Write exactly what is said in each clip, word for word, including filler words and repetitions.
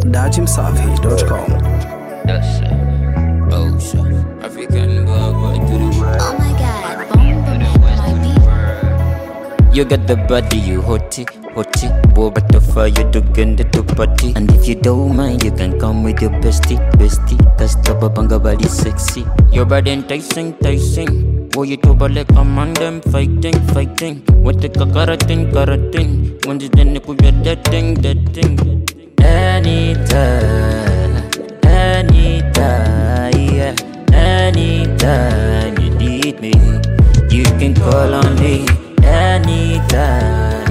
dajim safi dot com. That's it. Oh, shit. African boy, boy to the world. Oh my god, bomb my beat. You got the body, you hotty, hotty. Boy, butterfly, you do get to party. And if you don't mind, you can come with your bestie, bestie. Cause the babanga body sexy. Your body enticing, enticing. Boy, you do like among them fighting, fighting. What the karatin, karatin. When the then you put that thing, that thing. Anytime, anytime, yeah. Anytime you need me, you can call on me. Anytime,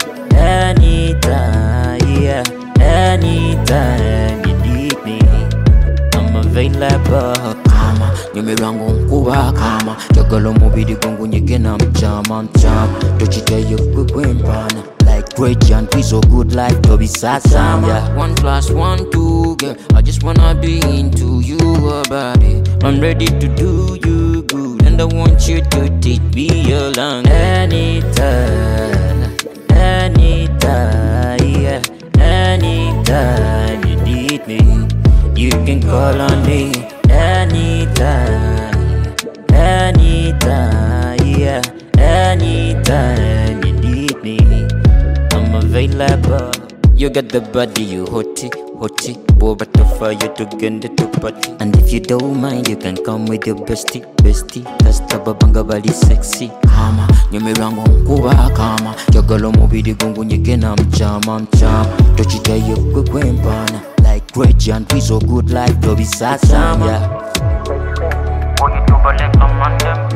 anytime, yeah. Anytime you need me, I'm available. Kama nyemerangu nkuba kama jagalo mubidi gongo nyegena mchama mchama tochite yokwempana like great and we so good like Toby Sasama. Yeah. One plus one two, girl. I just wanna be into you, body. I'm ready to do you good, and I want you to teach me along. Anytime, anytime, yeah. Anytime you need me, you can call on me. Anytime, anytime, yeah. Anytime you need me, I'm available. You got the body, you hotty, hotty. Boy, butterfly, you do get to party. And if you don't mind, you can come with your bestie, bestie. Cause the babanga body sexy. Kama, nyemerangu nkuba kama jagalo mubidi gongo nyegena mchama mchama tochite yokwempana like great and we so good like Toby Sasama. Yeah. Boy, you do like a man, them